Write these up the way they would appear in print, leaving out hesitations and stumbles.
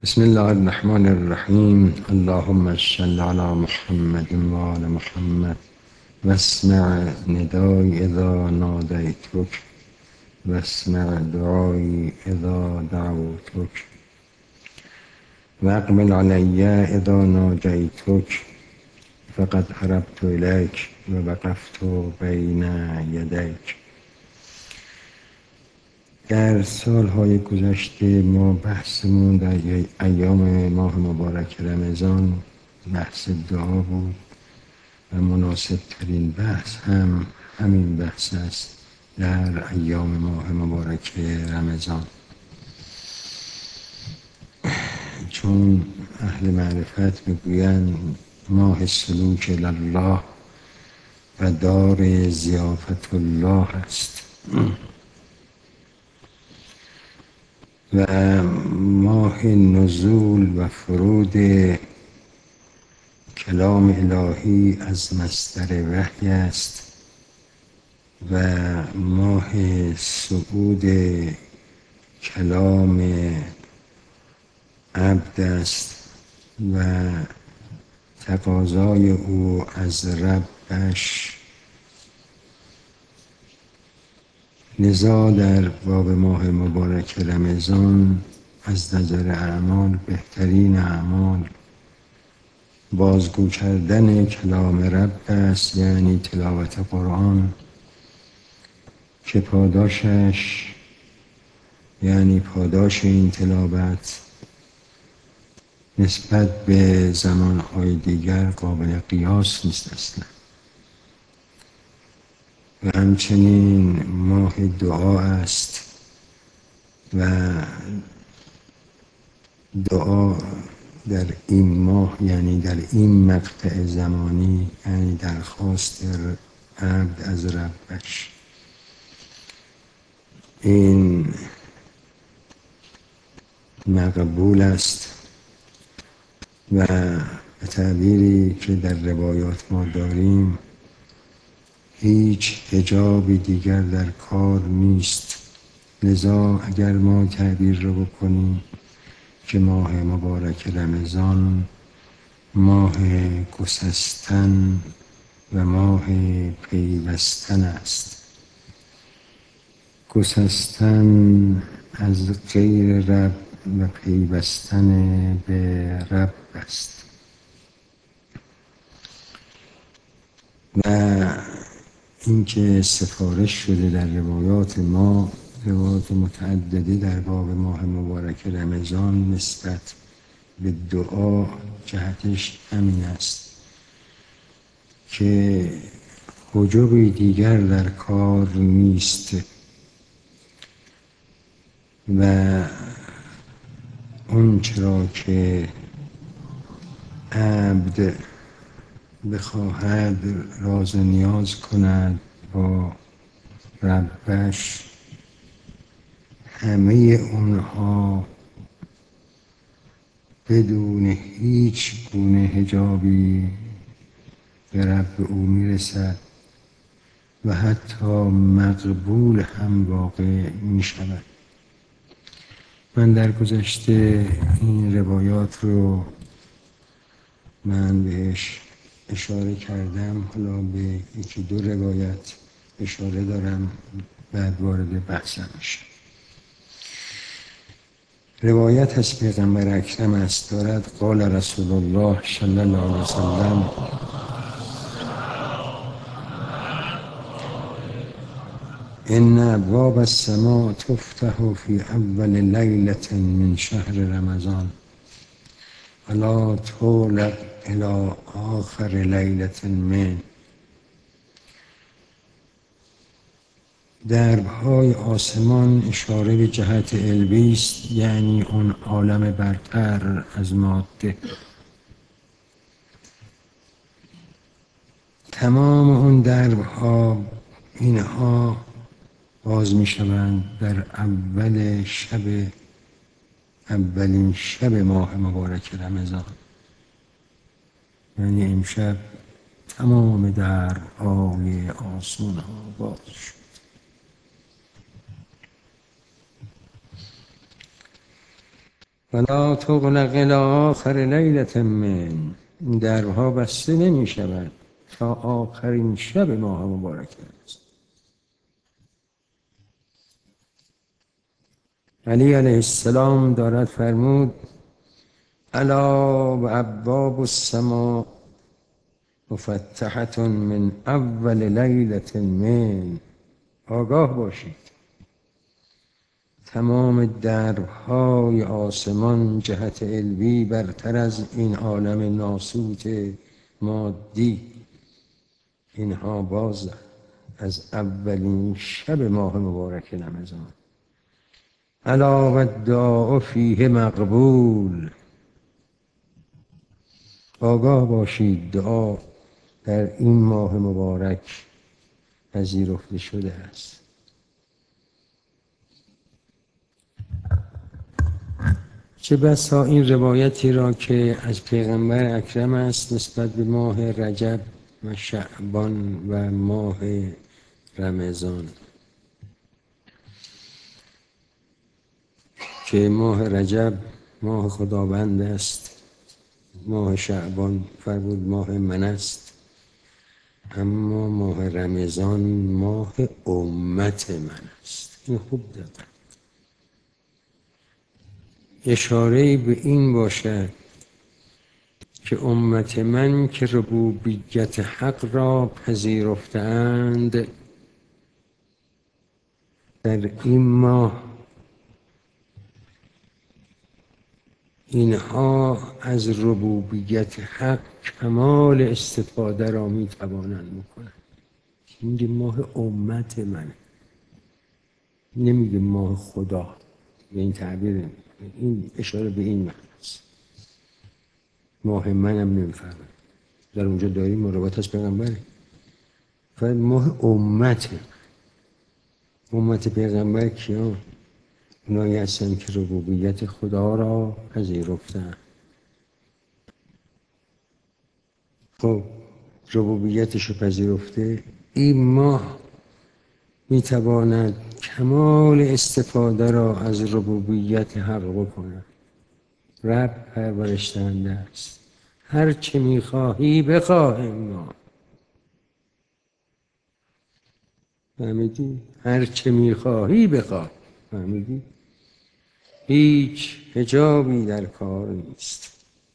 بسم الله الرحمن الرحیم. اللهم صل علی محمد و آل محمد واسمع ندای اذا نادیتک واسمع دعایی اذا دعوتک واقبل علی اذا ناجیتک فقد هربت الیک و وقفت بین یدیک. در سالهای گذشته ما بحثمون در ایام ماه مبارک رمضان بحث دعا بود و مناسب ترین بحث هم همین بحث است در ایام ماه مبارک رمضان، چون اهل معرفت میگویند ماه سلوک الله و دار ضیافت الله است و ماه نزول و فرود کلام الهی از مصدر وحی است و ماه صعود کلام عبد است و تقاضای او از ربش. لذا در باب ماه مبارک رمضان از نظر اعمال بهترین اعمال بازگو کردن کلام رب است، یعنی تلاوت قرآن که پاداشش یعنی پاداش این تلاوت نسبت به زمانهای دیگر قابل قیاس نیست اصلا. و همچنین ماه دعا است و دعا در این ماه یعنی در این مقطع زمانی یعنی درخواست عبد از ربش، این مقبول است و به تعبیری که در روایات ما داریم هیچ حجاب دیگر در کار نیست. لذا اگر ما تعبیر رو بکنیم که ماه مبارک رمضان ماه گسستن و ماه پیوستن است. گسستن از غیر رب و پیوستن به رب است و اینکه سفارش شده در روایات ما، روایات متعدده در باب ماه مبارک رمضان نسبت به دعا جهتش همین است که حجبی دیگر در کار نیست و اون چرا که عبد بخواهد راز و نیاز کند با ربش، همه اونها بدون هیچ گونه حجابی به رب او میرسد و حتی مقبول هم واقع می شود. من در گذشته این روایات رو بهش اشاره کردم، حالا به یکی دو روایت اشاره دارم بعد وارد بحثم میشم. روایت از پیغمبر اکرم است، دارد قال رسول الله صلی الله علیه وسلم ان ابواب السماء تفتح فی اول لیلة من شهر رمضان ولا تغلق الی آخر لیلة من. دربهای آسمان اشاره به جهت علوی است، یعنی اون عالم برتر از ماده. تمام اون دربها اینها باز می شوند در اولین شب ماه مبارک رمضان، یعنی امشب تمام درهای آسمان ها باز شد. ولا تغلق الی آخر لیلة من، این درها بسته نمی شود تا آخرین شب ماه مبارک است. علی علیه السلام دارد فرمود الا و ابواب السماء مفتحة من اول لیلة من، آگاه باشید تمام درهای آسمان جهت علوی برتر از این عالم ناسوت مادی، اینها باز از اولین شب ماه مبارک رمضان. الا و الدعاء فیه مقبول، آگاه باشید دعا در این ماه مبارک پذیرفته شده است. چه بسا این روایتی را که از پیغمبر اکرم است نسبت به ماه رجب و شعبان و ماه رمضان، که ماه رجب ماه خداوند است، ماه شعبان فرمود ماه من است، اما ماه رمضان ماه امت من است. این خوب دقت، اشاره به این باشد که امت من که ربوبیت حق را پذیرفتند در این ماه، اینها از ربوبیت حق کمال استفاده را می توانند بکنند. میگه ماه امت منه، نمیگه ماه خدا، به این تعبیر نمیگه. این اشاره به این معنی است. ماه منم نمیفهمه، در اونجا داریم مراقبت از پیغمبره، فقط ماه امته. امت پیغمبر کیان؟ اونایی هستن که ربوبیت خدا را پذیرفتن. خب ربوبیتش رو پذیرفته، این ماه میتواند کمال استفاده را از ربوبیت حق بکند. رب پرورش دهنده است، هر چه میخواهی بخواه این ماه. فهمیدی؟ هر چه میخواهی بخواه. فهمیدی؟ هیچ حجابی در کار نیست.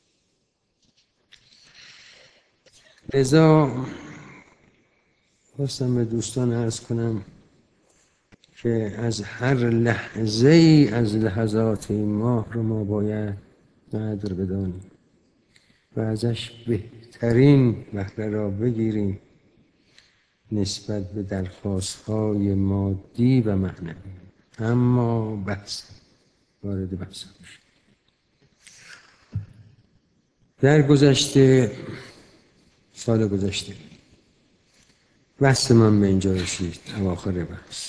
لذا خواستم به دوستان عرض کنم که از هر لحظه ای از لحظات این ماه رو ما باید قدر بدانیم و ازش بهترین بهره را بگیریم نسبت به درخواست‌های مادی و معنوی. اما وارد بحث میشه. در گذشته، سال گذشته بحث من به اینجا رسید، اواخر بحث،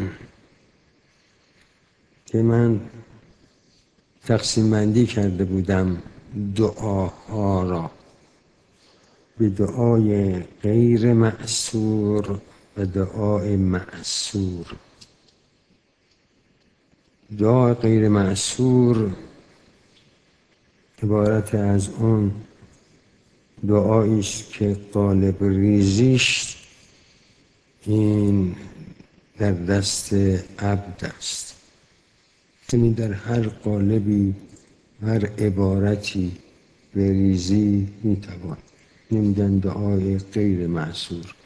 که من تقسیم بندی کرده بودم دعاها را به دعای غیر مأثور و دعای مأثور. دعای غیر مأثور عبارت از اون دعایی است که قالب ریزیش این در دست عبد است، یعنی در هر قالبی هر عبارتی بریزی میتوان. نمیگن دعای غیر مأثور،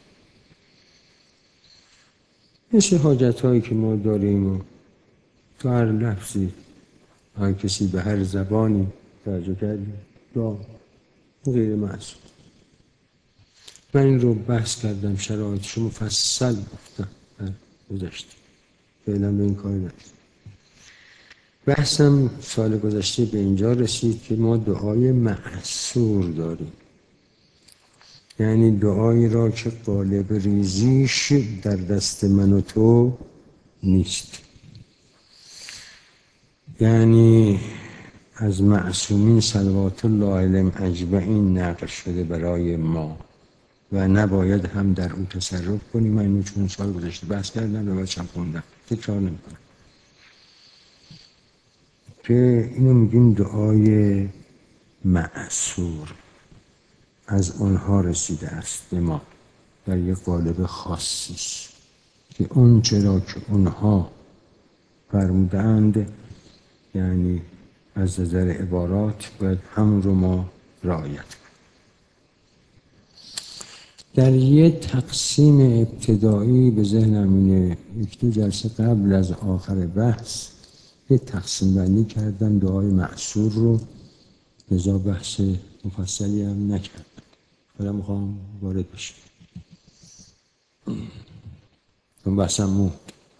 مثل حاجت هایی که ما داریم و تو هر لفظی هر کسی به هر زبانی توجه کردیم دعا غیر مأثور. من این رو بحث کردم، شرایطش رو مفصل گفتم در گذشته، فعلا به این کار ندارم. بحثم سال گذشته به اینجا رسید که ما دعای مأثور داریم، یعنی دعایی را که قالب ریزیش در دست من و تو نیست، یعنی از معصومین صلوات الله علیهم اجمعین نقل شده برای ما و نباید هم در اون تصرف کنیم. من اینو چون سال گذشته بحث کردم و بچم خوندم، تکرار نمی‌کنم. که اینو میگیم دعای معصور. از اونها رسیده است به ما در یک قالب خاصی که اون چرا که اونها فرمودند، یعنی از نظر عبارات باید همون رو ما رعایت کنیم. در یه تقسیم ابتدایی به ذهنم اینه، یک دو جلسه قبل از آخر بحث یه تقسیم بندی کردم دعای معصور رو، لذا بحث مفصلی هم نکردم. حالا میخوام وارد بشم اون بحثم.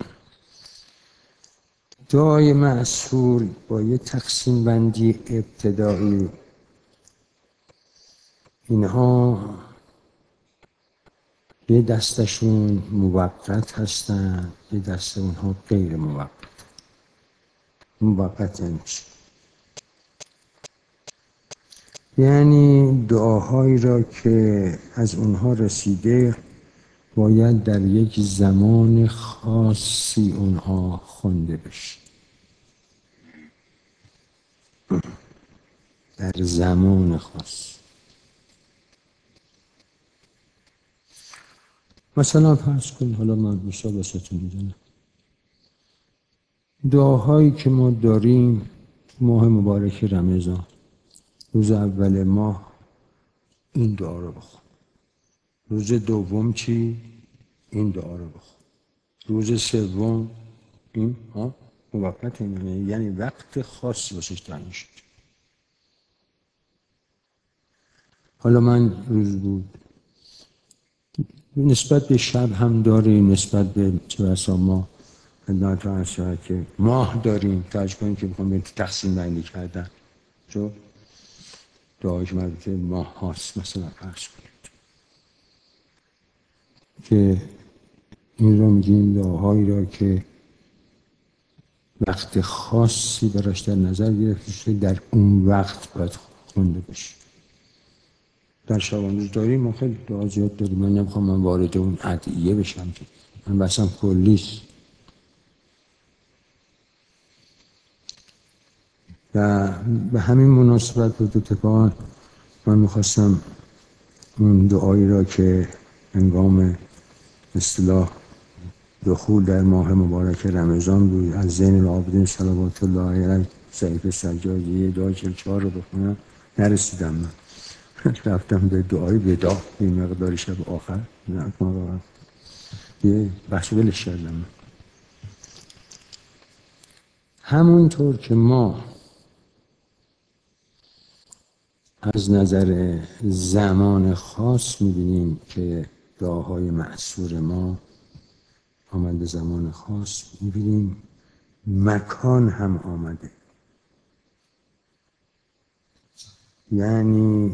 دعای معصور با یه تقسیم بندی ابتدایی، اینها یه دستشون موقت هستن، یه دست اونها غیر موقت. موقت یعنی دعاهایی را که از اونها رسیده باید در یک زمان خاصی اونها خونده بشه، در زمان خاص. مثلا فرض کن، حالا من مثال واسهتون میزنم، دعاهایی که ما داریم ماه مبارک رمضان، روز اول ماه این دعا رو بخون، روز دوم چی؟ این دعا رو بخون، روز سوم این موقت، یعنی وقت خاصی واسش تعیین شد. حالا من روز بود، نسبت به شب هم داریم، نسبت به چه بسا ما خدمت رو عرض شود که ماه داریم. توجه کنیم که میخوام به تقسیم بندی کردن، چون دعایی که مربوط به ماه هاست. مثلا فرض کنیم که این رو میگیم دعاهایی را که وقت خاصی براش در نظر گرفته شده، در اون وقت باید خونده بشه. در شبان روز داریم، ما خیلی دعا زیاد داریم، من نمیخوام من وارد اون ادعیه بشم که من بسم کلیست. و به همین مناسبت بود اتفاقا من میخواستم اون دعایی را که هنگام اصطلاح دخول در ماه مبارک رمضان بود، از زین العابدین صلوات الله علیه ضعیف سجادی دعای 44 رو بخونم، نرسیدم. من رفتم به دعای وداع، این مقداری شب آخر یه بخش ولش کردم. همونطور که ما از نظر زمان خاص می‌بینیم که دعاهای معصور ما آمده زمان خاص، می‌بینیم مکان هم آمده. یعنی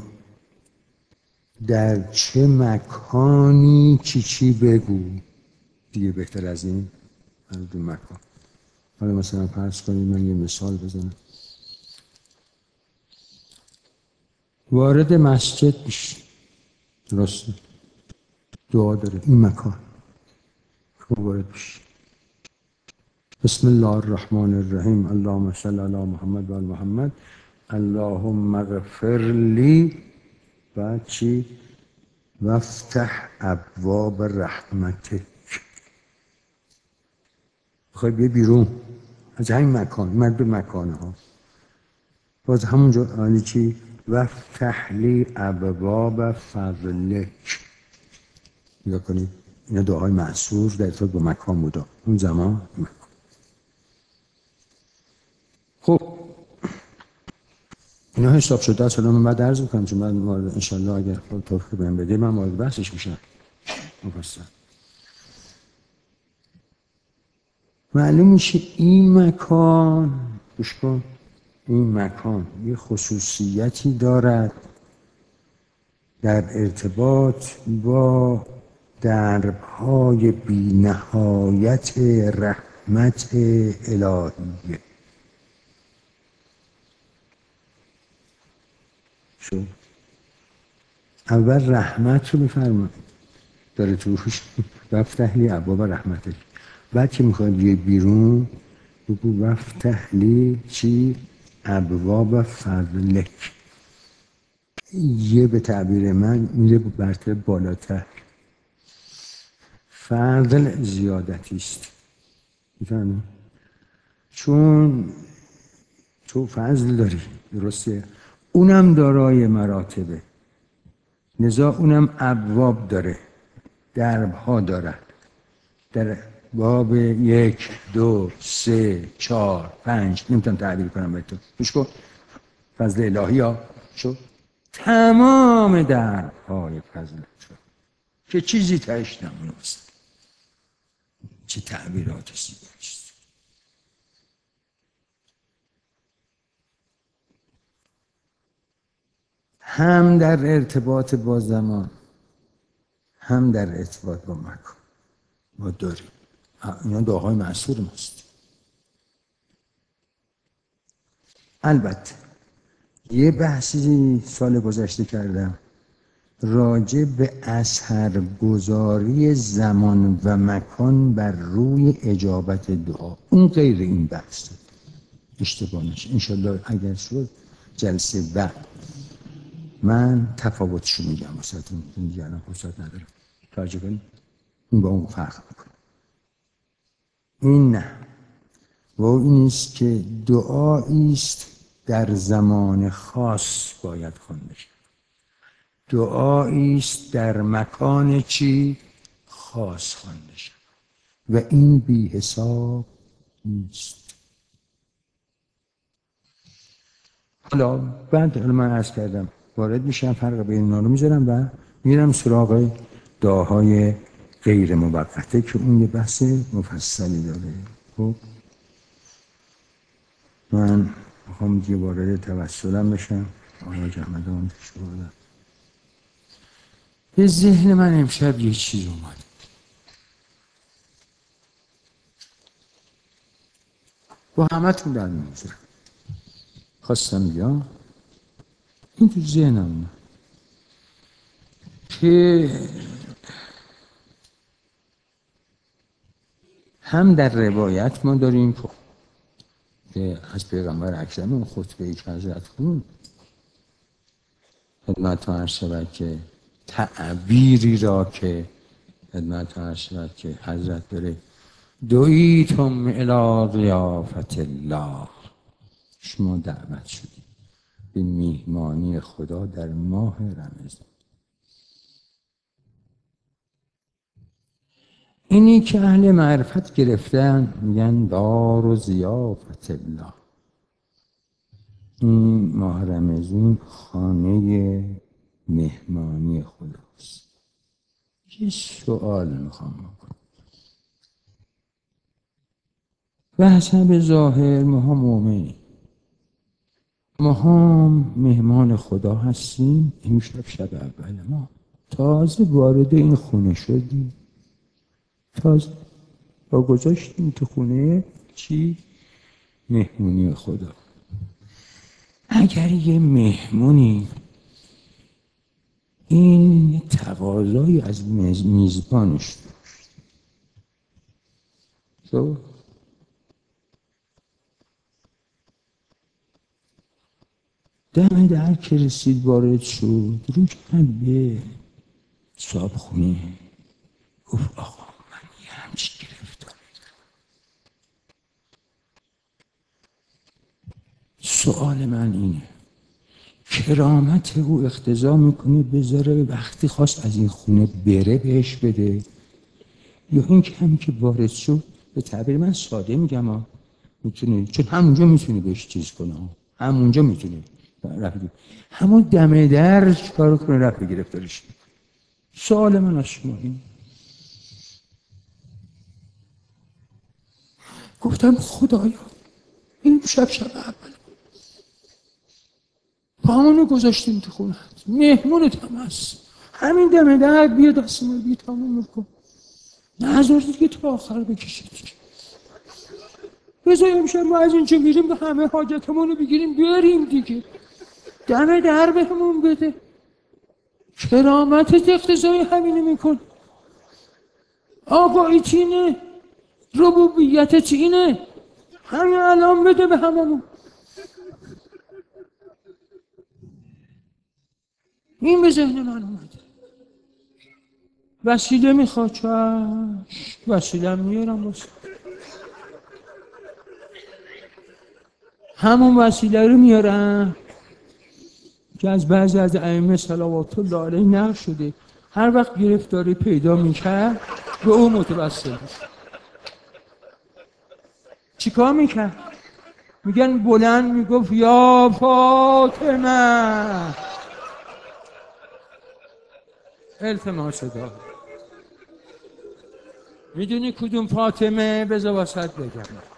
در چه مکانی چی بگو، دیگه بهتر از این دو مکان. حالا مثلا فرض کنید من یه مثال بزنم، وارد مسجد میشی، درسته؟ دعا داره این مکان که وارد میشی، بسم الله الرحمن الرحیم، اللهم صل علی محمد و آل محمد، اللهم اغفر لی، بعد چی؟ وافتح ابواب رحمتک. بخوای بیا بیرون از همین مکان، مرد به مکانه ها، باز همونجا آنی چی؟ وافتح لی ابواب فضلک. نگاه کنید، اینا دعای معصور در ارتباط با مکان بودا، اون زمان مکان. خب اینا حساب شده است. حالا من بعد عرض میکنم، چون من انشالله اگر خود توفیق بهم بده من وارد بحثش میشم مفصل. معلوم میشه این مکان، گوش کن، این مکان یه خصوصیتی دارد در ارتباط با درهای بی‌نهایت رحمت الهیه. شو اول رحمت رو میفرماید داره توش، وافتح لی ابواب رحمتک. بعد که میخواید بیای بیرون بگو وفتح لی چی؟ ابواب فضلک. یه به تعبیر من میره برتر بالاتر. فضل زیادتی است. میفهمی؟ چون تو فضل داری، درسته؟ اونم دارای مراتبه، لذا اونم ابواب داره، دربها دارد. در باب 1 2 3 4 5 نمیتونم تعبیر کنم بهتون. گوش کن. فضل الهی ها شد تمام درهای فضل شد که چیزی تهش نمونست. چه تعبیرات زیبایی است. هم در ارتباط با زمان، هم در ارتباط با مکان ما داریم. اینا دعاهای معصور ماست. البته یه بحثی سال گذشته کردم راجع به اثرگذاری زمان و مکان بر روی اجابت دعا. اون غیر این بحث اشتباه نشه. انشالله اگر شد جلسه بعد من تفاوتشو میگم واسهتون. دیگه الان فرصت ندارم. توجه کنید. این با اون فرق میکنه. این نه. و این است که دعایی است در زمان خاص باید خوانده شود. دعایی است در مکان چی؟ خاص خوانده شود. و این بی حساب نیست. حالا بعد من عرض کردم وارد میشم، فرق بین اینا رو میذارم و میرم سراغ دعاهای غیر موقته که اون یه بحث مفصلی داره. خب من میخوام دیگه وارد توسلم بشم. آیا جمعدان شده به ذهن من امشب یه چیز اومد. با همه تون در میذارم. خواستم بیام این تو ذهنم اومد که هم در روایت ما داریم که از پیغمبر اکرم اون خطبه‌ای که حضرت خون خدمتتون عرض شود که تعبیری را که خدمتتون عرض شود که حضرت داره دعیتم الی ضیافت الله، شما دعوت شدید به میهمانی خدا در ماه رمضان. اینی که اهل معرفت گرفتن میگن دار و ضیافت الله. این ماه رمضان خانه مهمانی خداست. یه سوال میخوام بکنم. و حسب ظاهر ما مؤمنیم، ما مهمان خدا هستیم. امشب شب اول ما تازه وارد این خونه شدیم، تازه با گذاشتیم تو خونه چی؟ مهمونی خدا. اگر یه مهمونی این تقاضایی از میزبانش داشت، دم در که رسید وارد شد رو کرد به صاحب خونه، گفت آقا من یه همچی گرفتاری دارم. سؤال من اینه کرامت او اقتضا میکنه بذاره وقتی خواست از این خونه بره بهش بده، یا این که همین که وارد شد به تعبیر من ساده میگم میتونه، چون همونجا میتونه بهش چیز کنه، همونجا میتونه رفت همون دم در چیکار کنه رفت گرفتارش. سوال من از شما این، گفتم خدایا این شب اول پامونو گذاشتیم تو خونه، مهمونت هم هست، همین دم در بیا دست ما بیا تموم کن، نذار دیگه تا آخر بکشید. بذار امشب ما از اینجا میریم به همه حاجتمونو بگیریم بریم دیگه، دم در بهمون بده. کرامتت اقتضای همینه میکن. آقاییت اینه، ربوبیتت اینه، همین الان بده به هممون. این به ذهن من اومده. وسیله میخواد، چشم، وسیله میارم واسه. همون وسیله رو میارم که از بعضی از ائمه صلوات الله علیه نقل شده هر وقت گرفتاری پیدا میکرد به اون متوسل میشد. چیکار میکرد؟ میگن بلند میگفت یا فاطمه، التماس دار. میدونی کدوم فاطمه؟ بذار واسط بگم.